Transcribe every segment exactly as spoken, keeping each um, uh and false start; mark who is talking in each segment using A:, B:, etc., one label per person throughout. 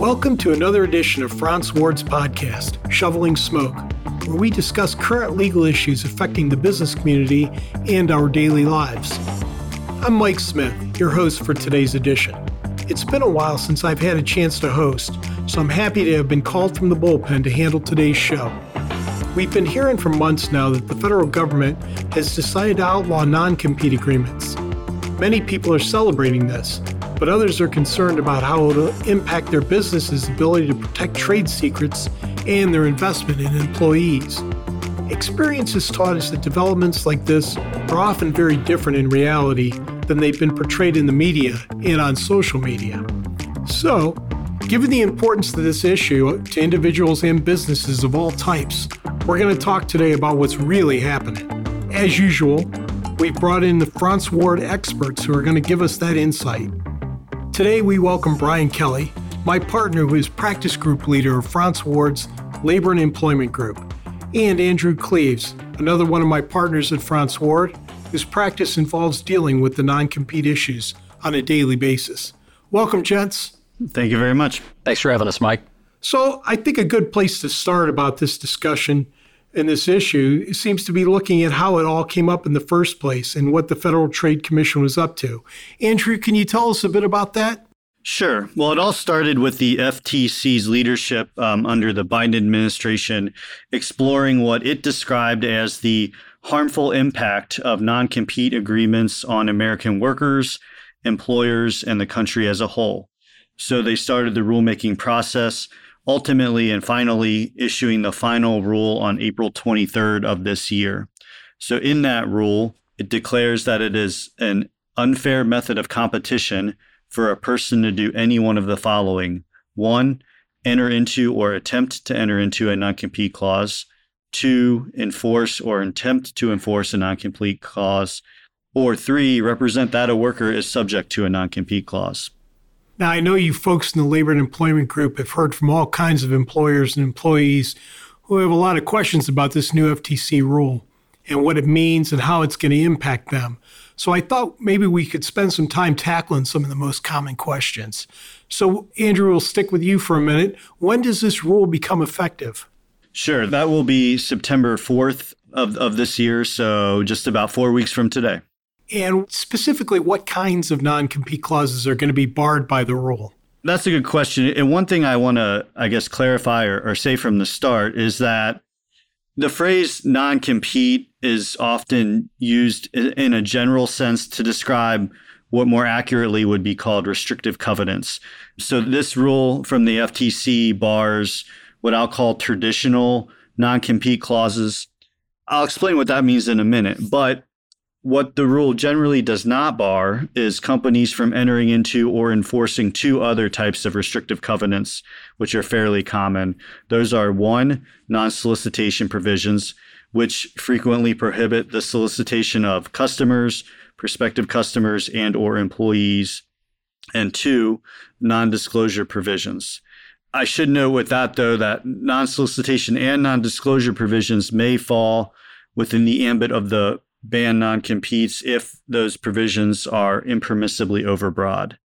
A: Welcome to another edition of Franz Ward's podcast, Shoveling Smoke, where we discuss current legal issues affecting the business community and our daily lives. I'm Mike Smith, your host for today's edition. It's been a while since I've had a chance to host, so I'm happy to have been called from the bullpen to handle today's show. We've been hearing for months now that the federal government has decided to outlaw non-compete agreements. Many people are celebrating this, but others are concerned about how it will impact their business's ability to protect trade secrets and their investment in employees. Experience has taught us that developments like this are often very different in reality than they've been portrayed in the media and on social media. So, given the importance of this issue to individuals and businesses of all types, we're going to talk today about what's really happening. As usual, we've brought in the Franz Ward experts who are going to give us that insight. Today, we welcome Brian Kelly, my partner who is practice group leader of Franz Ward's Labor and Employment Group, and Andrew Cleves, another one of my partners at Franz Ward, whose practice involves dealing with the non-compete issues on a daily basis. Welcome, gents.
B: Thank you very much.
C: Thanks for having us, Mike.
A: So I think a good place to start about this discussion and this issue seems to be looking at how it all came up in the first place and what the Federal Trade Commission was up to. Andrew, can you tell us a bit about that?
B: Sure. Well, it all started with the F T C's leadership um, under the Biden administration exploring what it described as the harmful impact of non-compete agreements on American workers, employers, and the country as a whole. So they started the rulemaking process, ultimately and finally issuing the final rule on April twenty-third of this year. So in that rule, it declares that it is an unfair method of competition for a person to do any one of the following. One, enter into or attempt to enter into a non-compete clause. Two, enforce or attempt to enforce a non-compete clause. Or three, represent that a worker is subject to a non-compete clause.
A: Now, I know you folks in the Labor and Employment Group have heard from all kinds of employers and employees who have a lot of questions about this new F T C rule and what it means and how it's going to impact them. So I thought maybe we could spend some time tackling some of the most common questions. So, Andrew, we'll stick with you for a minute. When does this rule become effective?
B: Sure. That will be September fourth of, of this year, so just about four weeks from today.
A: And specifically, what kinds of non-compete clauses are going to be barred by the rule?
B: That's a good question. And one thing I want to, I guess, clarify or, or say from the start is that the phrase non-compete is often used in a general sense to describe what more accurately would be called restrictive covenants. So this rule from the F T C bars what I'll call traditional non-compete clauses. I'll explain what that means in a minute, but what the rule generally does not bar is companies from entering into or enforcing two other types of restrictive covenants, which are fairly common. Those are one, non-solicitation provisions, which frequently prohibit the solicitation of customers, prospective customers, and or employees. And two, non-disclosure provisions. I should note with that, though, that non-solicitation and non-disclosure provisions may fall within the ambit of the ban non-competes if those provisions are impermissibly overbroad.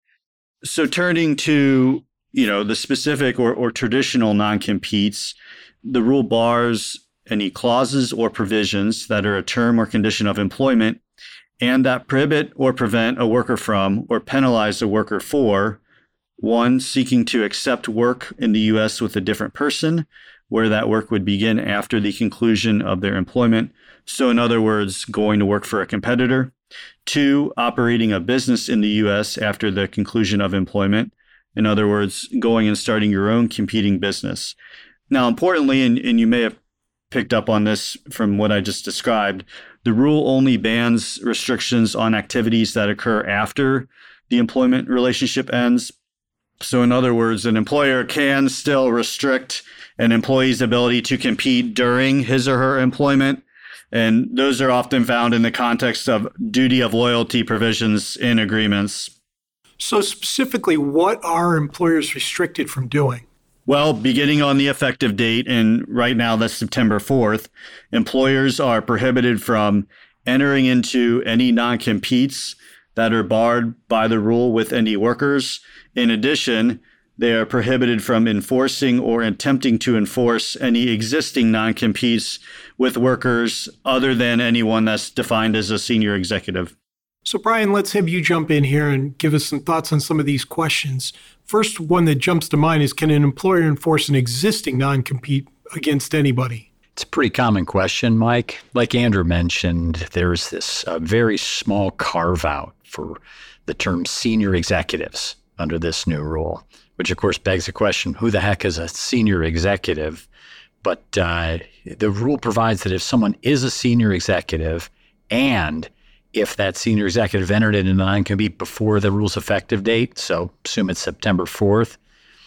B: So turning to, you know, the specific or, or traditional non-competes, the rule bars any clauses or provisions that are a term or condition of employment and that prohibit or prevent a worker from or penalize a worker for, one, seeking to accept work in the U S with a different person, where that work would begin after the conclusion of their employment. So in other words, going to work for a competitor. Two, operating a business in the U S after the conclusion of employment. In other words, going and starting your own competing business. Now, importantly, and, and you may have picked up on this from what I just described, the rule only bans restrictions on activities that occur after the employment relationship ends. So in other words, an employer can still restrict an employee's ability to compete during his or her employment. And those are often found in the context of duty of loyalty provisions in agreements.
A: So specifically, what are employers restricted from doing?
B: Well, beginning on the effective date, and right now that's September fourth, employers are prohibited from entering into any non-competes that are barred by the rule with any workers. In addition, They are prohibited from enforcing or attempting to enforce any existing non-competes with workers other than anyone that's defined as a senior executive.
A: So, Brian, let's have you jump in here and give us some thoughts on some of these questions. First one that jumps to mind is, can an employer enforce an existing non-compete against anybody?
C: It's a pretty common question, Mike. Like Andrew mentioned, there's this uh, very small carve-out for the term senior executives under this new rule, which of course begs the question, who the heck is a senior executive? But uh, the rule provides that if someone is a senior executive, and if that senior executive entered into non-compete before the rule's effective date, so assume it's September fourth,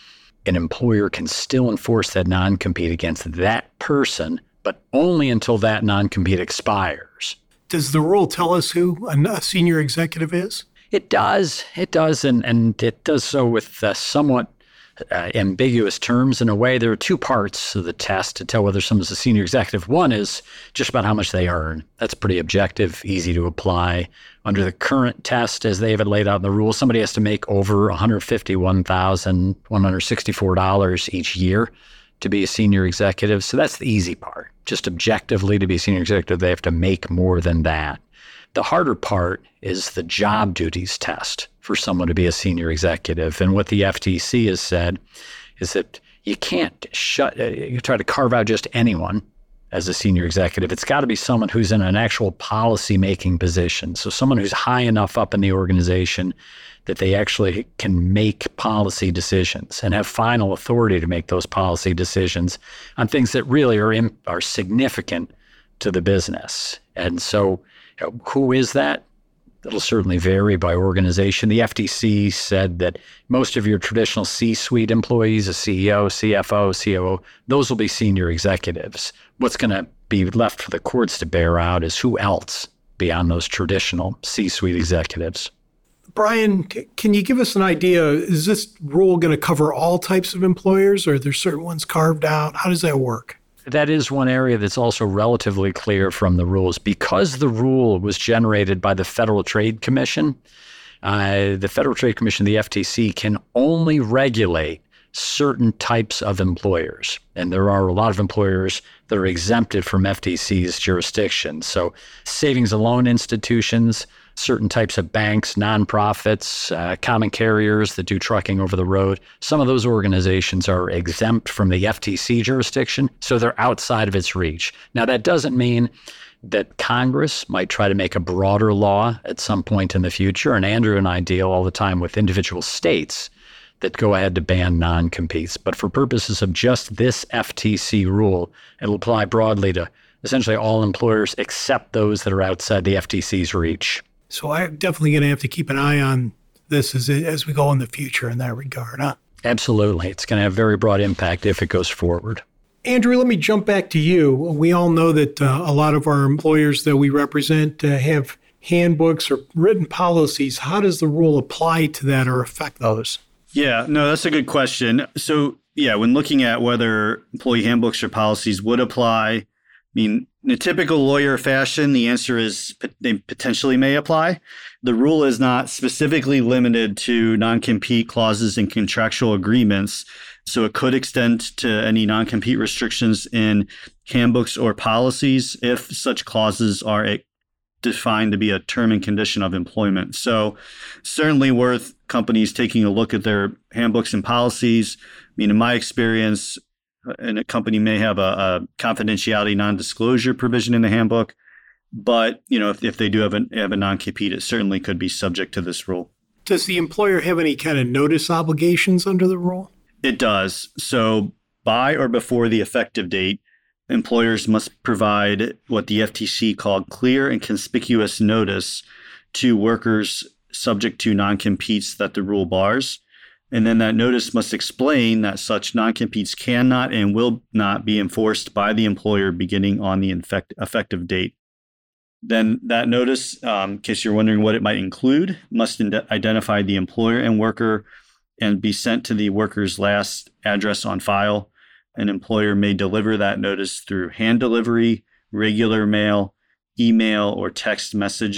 C: an employer can still enforce that non-compete against that person, but only until that non-compete expires.
A: Does the rule tell us who a senior executive is?
C: It does. It does, and, and it does so with uh, somewhat uh, ambiguous terms. In a way, there are two parts of the test to tell whether someone's a senior executive. One is just about how much they earn. That's pretty objective, easy to apply. Under the current test, as they have it laid out in the rules, somebody has to make over one hundred fifty-one thousand one hundred sixty-four dollars each year to be a senior executive. So that's the easy part. Just objectively, to be a senior executive, they have to make more than that. The harder part is the job duties test for someone to be a senior executive. And what the F T C has said is that you can't shut, uh, you try to carve out just anyone as a senior executive. It's got to be someone who's in an actual policy-making position. So someone who's high enough up in the organization that they actually can make policy decisions and have final authority to make those policy decisions on things that really are in, are significant to the business. And so, you know, who is that? It'll certainly vary by organization. The F T C said that most of your traditional C-suite employees, a C E O, C F O, C O O, those will be senior executives. What's going to be left for the courts to bear out is who else beyond those traditional C-suite executives.
A: Brian, can you give us an idea? Is this rule going to cover all types of employers, or are there certain ones carved out? How does that work?
C: That is one area that's also relatively clear from the rules. Because the rule was generated by the Federal Trade Commission, uh, the Federal Trade Commission, the F T C, can only regulate certain types of employers. And there are a lot of employers that are exempted from F T C's jurisdiction. So savings and loan institutions, certain types of banks, nonprofits, uh, common carriers that do trucking over the road. Some of those organizations are exempt from the F T C jurisdiction, so they're outside of its reach. Now, that doesn't mean that Congress might try to make a broader law at some point in the future, and Andrew and I deal all the time with individual states that go ahead to ban non-competes. But for purposes of just this F T C rule, it'll apply broadly to essentially all employers except those that are outside the F T C's reach.
A: So I'm definitely going to have to keep an eye on this as as we go in the future in that regard, huh?
C: Absolutely. It's going to have very broad impact if it goes forward.
A: Andrew, let me jump back to you. We all know that uh, a lot of our employers that we represent uh, have handbooks or written policies. How does the rule apply to that or affect those?
B: Yeah, no, that's a good question. So, yeah, when looking at whether employee handbooks or policies would apply, I mean, in a typical lawyer fashion, the answer is they potentially may apply. The rule is not specifically limited to non-compete clauses in contractual agreements, so it could extend to any non-compete restrictions in handbooks or policies if such clauses are defined to be a term and condition of employment. So certainly worth companies taking a look at their handbooks and policies. I mean, in my experience, and a company may have a, a confidentiality non-disclosure provision in the handbook, but you know, if, if they do have a, have a non-compete, it certainly could be subject to this rule.
A: Does the employer have any kind of notice obligations under the rule?
B: It does. So by or before the effective date, employers must provide what the F T C called clear and conspicuous notice to workers subject to non-competes that the rule bars. And then that notice must explain that such non-competes cannot and will not be enforced by the employer beginning on the infect- effective date. Then that notice, um, in case you're wondering what it might include, must ind- identify the employer and worker and be sent to the worker's last address on file. An employer may deliver that notice through hand delivery, regular mail, email, or text message.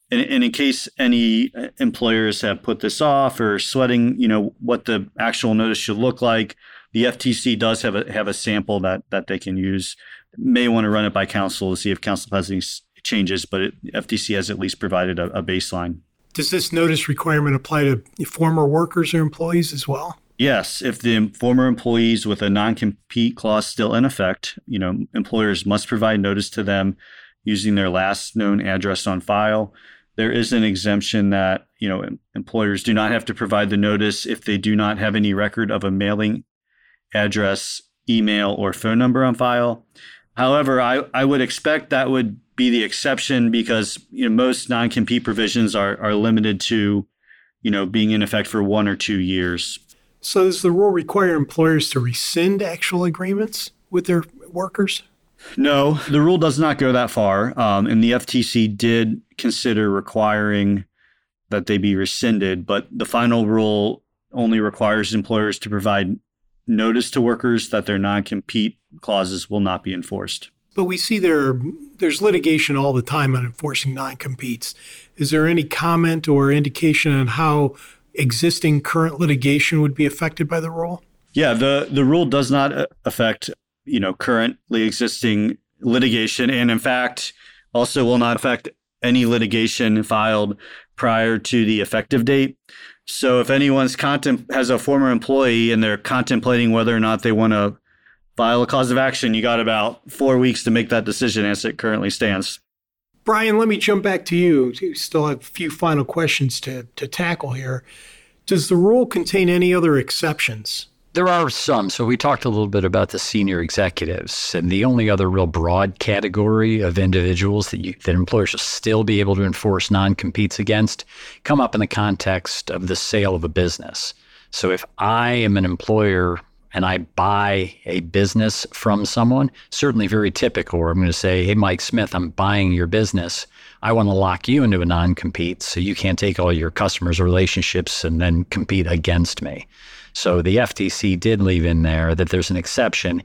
B: and, and in case any employers have put this off or sweating, you know, what the actual notice should look like, the F T C does have a have a sample that that they can use. May want to run it by council to see if council has any changes, but it, F T C has at least provided a, a baseline.
A: Does this notice requirement apply to former workers or employees as well?
B: Yes, if the former employees with a non-compete clause still in effect, you know, employers must provide notice to them using their last known address on file. There is an exemption that, you know, employers do not have to provide the notice if they do not have any record of a mailing address, email, or phone number on file. However, I, I would expect that would be the exception because, you know, most non-compete provisions are are limited to, you know, being in effect for one or two years.
A: So does the rule require employers to rescind actual agreements with their workers?
B: No, the rule does not go that far. Um, and the F T C did consider requiring that they be rescinded, but the final rule only requires employers to provide notice to workers that their non-compete clauses will not be enforced.
A: But we see there there's litigation all the time on enforcing non-competes. Is there any comment or indication on how existing current litigation would be affected by the rule?
B: Yeah, the, the rule does not affect, you know, currently existing litigation, and in fact, also will not affect any litigation filed prior to the effective date. So if anyone's contem- has a former employee and they're contemplating whether or not they want to file a cause of action, you got about four weeks to make that decision as it currently stands.
A: Brian, let me jump back to you. You still have a few final questions to, to tackle here. Does the rule contain any other exceptions?
C: There are some. So we talked a little bit about the senior executives, and the only other real broad category of individuals that you, that employers should still be able to enforce non-competes against come up in the context of the sale of a business. So if I am an employer and I buy a business from someone, certainly very typical, where I'm going to say, hey, Mike Smith, I'm buying your business. I want to lock you into a non-compete so you can't take all your customers' relationships and then compete against me. So the F T C did leave in there that there's an exception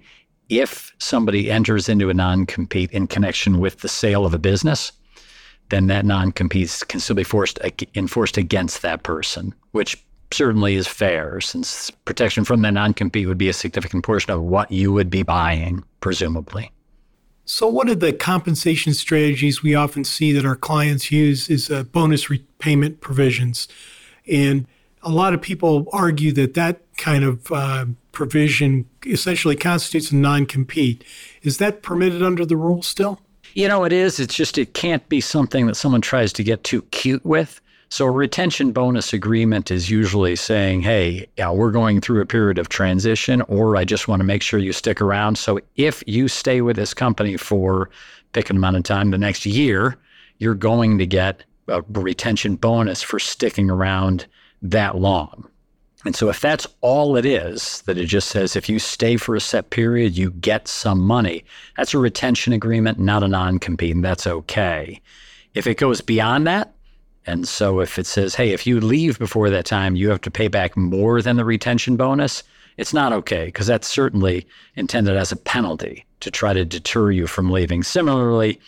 C: if somebody enters into a non-compete in connection with the sale of a business, then that non-compete can still be forced enforced against that person, which certainly is fair, since protection from the non-compete would be a significant portion of what you would be buying, presumably.
A: So one of the compensation strategies we often see that our clients use is uh, bonus repayment provisions. And a lot of people argue that that kind of uh, provision essentially constitutes a non-compete. Is that permitted under the rule still?
C: You know, it is. It's just it can't be something that someone tries to get too cute with. So a retention bonus agreement is usually saying, hey, yeah, we're going through a period of transition, or I just want to make sure you stick around. So if you stay with this company for pick an amount of time the next year, you're going to get a retention bonus for sticking around that long. And so if that's all it is, that it just says if you stay for a set period, you get some money, that's a retention agreement, not a non-compete, and that's okay. If it goes beyond that, and so if it says, hey, if you leave before that time, you have to pay back more than the retention bonus, it's not okay, because that's certainly intended as a penalty to try to deter you from leaving. Similarly,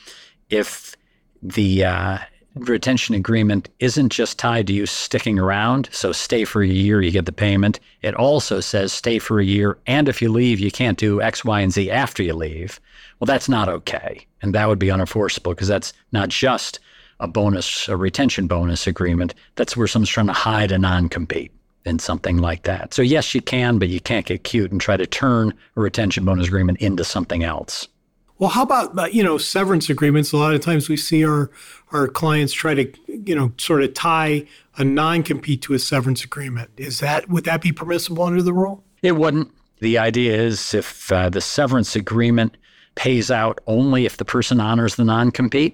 C: if the uh, retention agreement isn't just tied to you sticking around, so stay for a year, you get the payment, it also says stay for a year, and if you leave, you can't do X, Y, and Z after you leave. Well, that's not okay, and that would be unenforceable, because that's not just a bonus, a retention bonus agreement. That's where someone's trying to hide a non-compete in something like that. So yes, you can, but you can't get cute and try to turn a retention bonus agreement into something else.
A: Well, how about, you know, severance agreements? A lot of times we see our, our clients try to, you know, sort of tie a non-compete to a severance agreement. Is that, would that be permissible under the rule?
C: It wouldn't. The idea is if uh, the severance agreement pays out only if the person honors the non-compete.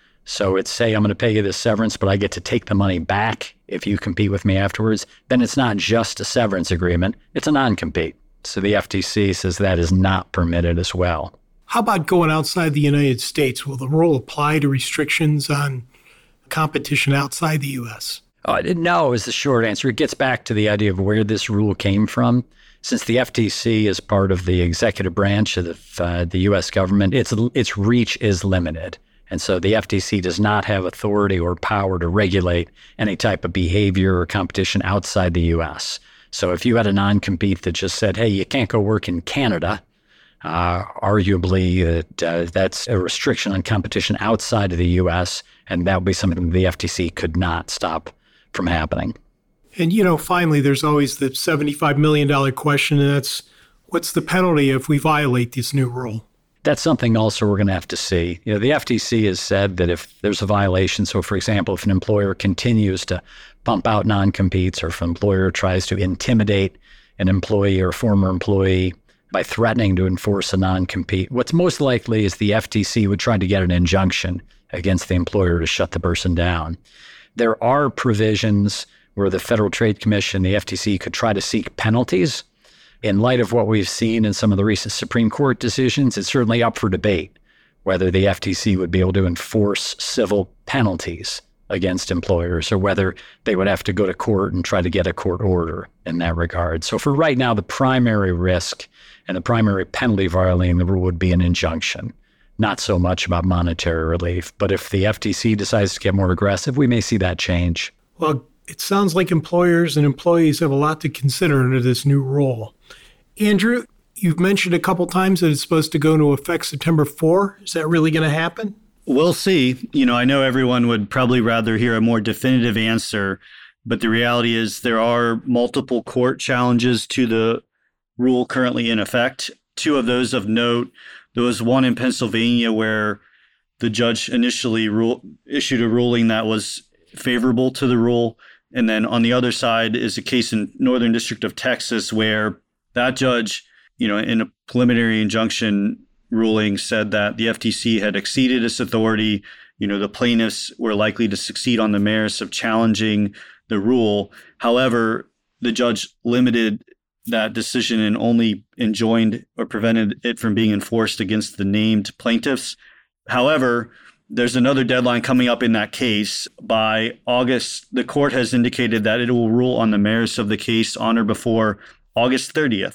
C: So it's say, I'm going to pay you this severance, but I get to take the money back if you compete with me afterwards. Then it's not just a severance agreement, it's a non-compete. So the F T C says that is not permitted as well.
A: How about going outside the United States? Will the rule apply to restrictions on competition outside the U S?
C: Uh, no is the short answer. It gets back to the idea of where this rule came from. Since the F T C is part of the executive branch of the, uh, the U S government, its its reach is limited. And so the F T C does not have authority or power to regulate any type of behavior or competition outside the U S. So if you had a non-compete that just said, hey, you can't go work in Canada, uh, arguably that, uh, that's a restriction on competition outside of the U S, and that would be something the F T C could not stop from happening.
A: And, you know, finally, there's always the seventy-five million dollars question, and that's what's the penalty if we violate this new rule?
C: That's something also we're going to have to see. You know, the F T C has said that if there's a violation, so for example, if an employer continues to pump out non-competes, or if an employer tries to intimidate an employee or former employee by threatening to enforce a non-compete, what's most likely is the F T C would try to get an injunction against the employer to shut the person down. There are provisions where the Federal Trade Commission, the F T C, could try to seek penalties. In light of what we've seen in some of the recent Supreme Court decisions, it's certainly up for debate whether the F T C would be able to enforce civil penalties against employers, or whether they would have to go to court and try to get a court order in that regard. So for right now, the primary risk and the primary penalty violating the rule would be an injunction, not so much about monetary relief. But if the F T C decides to get more aggressive, we may see that change.
A: Well, it sounds like employers and employees have a lot to consider under this new rule. Andrew, you've mentioned a couple times that it's supposed to go into effect September fourth. Is that really going to happen?
B: We'll see. You know, I know everyone would probably rather hear a more definitive answer, but the reality is there are multiple court challenges to the rule currently in effect. Two of those of note, there was one in Pennsylvania where the judge initially rule, issued a ruling that was favorable to the rule. And then on the other side is a case in Northern District of Texas where that judge, you know, in a preliminary injunction ruling said that the F T C had exceeded its authority. You know, the plaintiffs were likely to succeed on the merits of challenging the rule. However, the judge limited that decision and only enjoined or prevented it from being enforced against the named plaintiffs. However, there's another deadline coming up in that case. By August, the court has indicated that it will rule on the merits of the case on or before August thirtieth.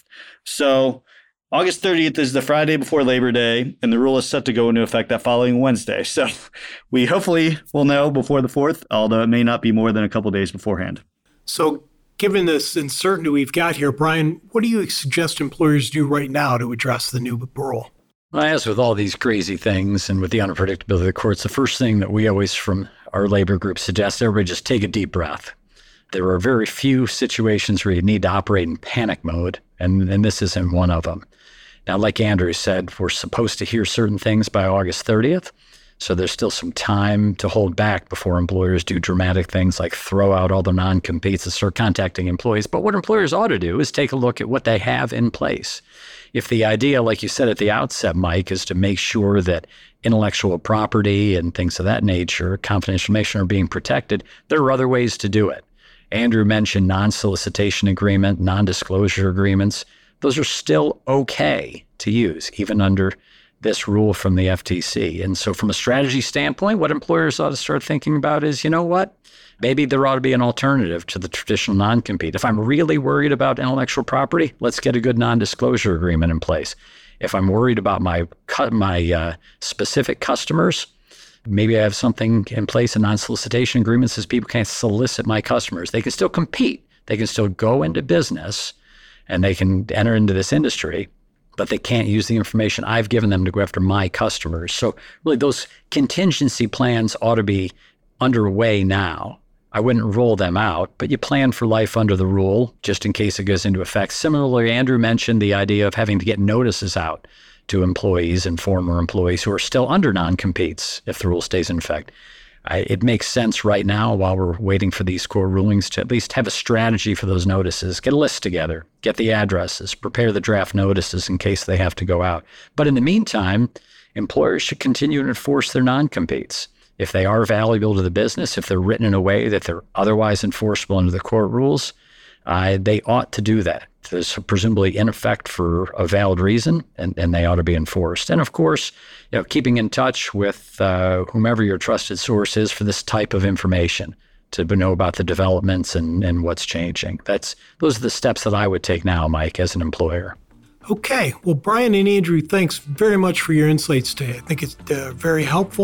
B: So August thirtieth is the Friday before Labor Day, and the rule is set to go into effect that following Wednesday. So we hopefully will know before the fourth, although it may not be more than a couple days beforehand.
A: So given this uncertainty we've got here, Brian, what do you suggest employers do right now to address the new rule?
C: Well, as with all these crazy things and with the unpredictability of the courts, the first thing that we always from our labor group suggest, everybody just take a deep breath. There are very few situations where you need to operate in panic mode, and, and this isn't one of them. Now, like Andrew said, we're supposed to hear certain things by August thirtieth, so there's still some time to hold back before employers do dramatic things like throw out all the non-competes and start contacting employees. But what employers ought to do is take a look at what they have in place. If the idea, like you said at the outset, Mike, is to make sure that intellectual property and things of that nature, confidential information, are being protected, there are other ways to do it. Andrew mentioned non-solicitation agreement, non-disclosure agreements. Those are still okay to use, even under this rule from the F T C. And so from a strategy standpoint, what employers ought to start thinking about is, you know what? Maybe there ought to be an alternative to the traditional non-compete. If I'm really worried about intellectual property, let's get a good non-disclosure agreement in place. If I'm worried about my my uh, specific customers, maybe I have something in place, a non-solicitation agreement says people can't solicit my customers. They can still compete. They can still go into business and they can enter into this industry, but they can't use the information I've given them to go after my customers. So really those contingency plans ought to be underway now. I wouldn't roll them out, but you plan for life under the rule just in case it goes into effect. Similarly, Andrew mentioned the idea of having to get notices out to employees and former employees who are still under non-competes if the rule stays in effect. I, it makes sense right now while we're waiting for these core rulings to at least have a strategy for those notices, get a list together, get the addresses, prepare the draft notices in case they have to go out. But in the meantime, employers should continue to enforce their non-competes. If they are valuable to the business, if they're written in a way that they're otherwise enforceable under the court rules, uh, they ought to do that. There's presumably in effect for a valid reason, and, and they ought to be enforced. And of course, you know, keeping in touch with uh, whomever your trusted source is for this type of information to know about the developments and, and what's changing. That's those are the steps that I would take now, Mike, as an employer.
A: Okay. Well, Brian and Andrew, thanks very much for your insights today. I think it's uh, very helpful.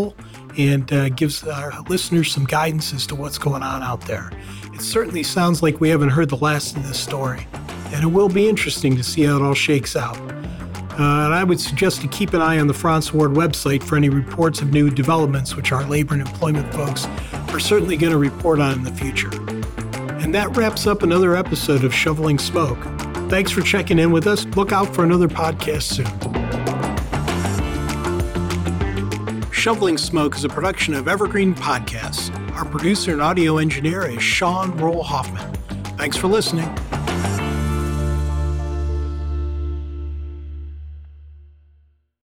A: and uh, gives our listeners some guidance as to what's going on out there. It certainly sounds like we haven't heard the last of this story, and it will be interesting to see how it all shakes out. Uh, and I would suggest to keep an eye on the Franz Ward website for any reports of new developments, which our labor and employment folks are certainly going to report on in the future. And that wraps up another episode of Shoveling Smoke. Thanks for checking in with us. Look out for another podcast soon. Shoveling Smoke is a production of Evergreen Podcasts. Our producer and audio engineer is Sean Roll Hoffman. Thanks for listening.